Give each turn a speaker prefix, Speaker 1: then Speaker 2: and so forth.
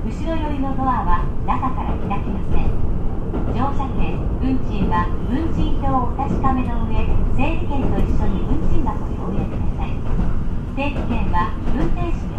Speaker 1: 後ろ寄りのドアは中から開きません。乗車券、運賃は運賃表をお確かめの上、整理券と一緒に運賃箱にお入れください。定期券は運転士に